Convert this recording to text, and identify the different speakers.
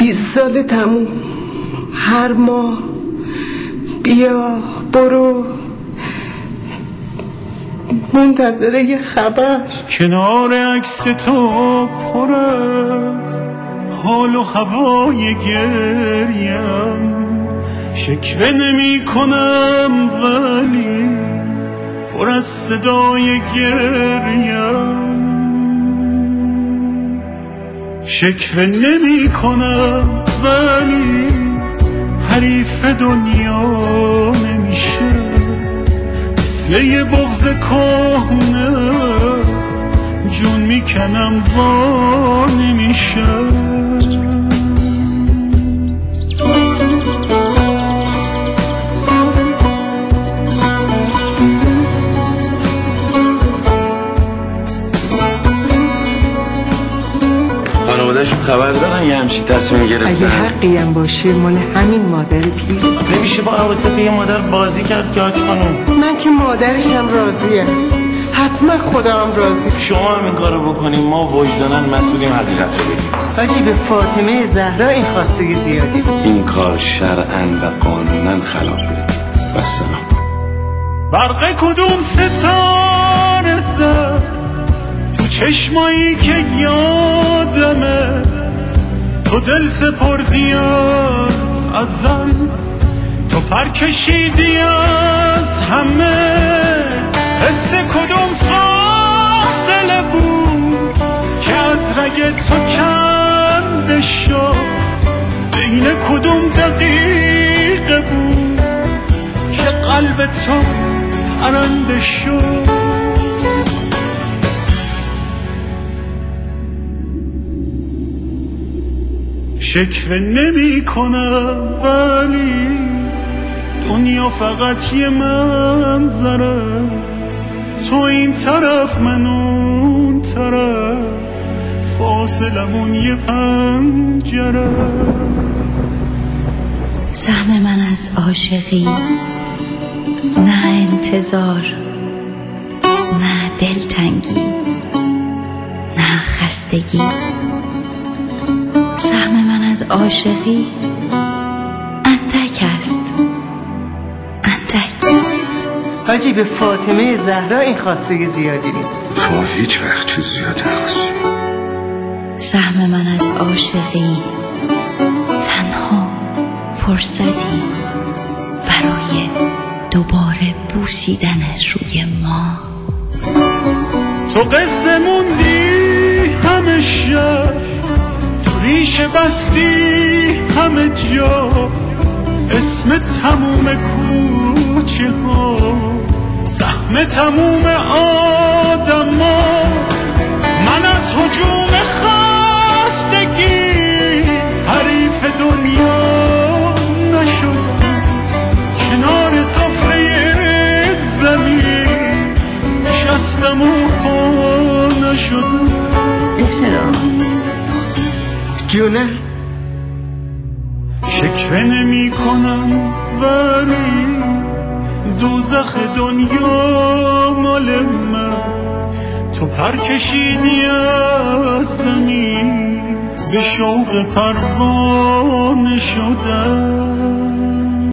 Speaker 1: 20 سال تموم، هر ماه بیا برو، منتظره یه خبر.
Speaker 2: کنار عکس تو پر از حال و هوای گریم، شکوه نمی کنم ولی پر از صدای گریم، شکوه نمی کنم ولی حریف دنیا نمیشه، مثل یه بغض کهنه جون میکنم وا نمیشه.
Speaker 3: خانواده‌شون خبر دارن یه همچین تصمیم گرفتن؟
Speaker 1: اگه حقی هم باشه مال همین مادر پیر.
Speaker 3: نمیشه با عواطف یه مادر بازی کرد که حاج خانم.
Speaker 1: من که مادرشم راضیم، حتما خدا هم راضی.
Speaker 3: شما هم این کارو بکنیم ما وجداناً مسئولیم حقیقت رو بگیم.
Speaker 1: حاجی به فاطمه زهرا این خواستگی زیادی.
Speaker 3: این کار شرعاً و قانوناً خلافه. والسلام.
Speaker 2: برق کدوم ستاره زد تو چشمایی که یادمه، تو دل سپردی از ازل، تو پر کشیدی از همه، حس کدوم فاصله بود که از رگ تو کنده شد، بین کدوم دقیقه بود که قلب تو پرنده شد. شکوه نمی کنم ولی دنیا فقط یه منظر است، تو این طرف من اون طرف، فاصلمون یه پنجره.
Speaker 4: سهم من از عاشقی، نه انتظار، نه دلتنگی، نه خستگی. سهم من از عاشقی اندک است، اندک.
Speaker 1: حاجی به فاطمه زهرا این خواستگی زیادی نیست.
Speaker 5: شما هیچ وقت چیز زیادی نخواستی.
Speaker 4: سهم من از عاشقی تنها فرصتی برای دوباره بوسیدن روی ما.
Speaker 2: تو قصه موندی همه شب، تو ریشه بستی همه جا، اسم تموم کوچه ها، سهم تموم آدم ها. من از هجوم خستگی حریف دنیا نشدم، کنار سفره زمین شستم و پا نشدم.
Speaker 1: جونه
Speaker 2: شکوه نمی کنم ولی دوزخ دنیا مال من، تو پر کشیدی از زمین، به شوق پروانه شدم.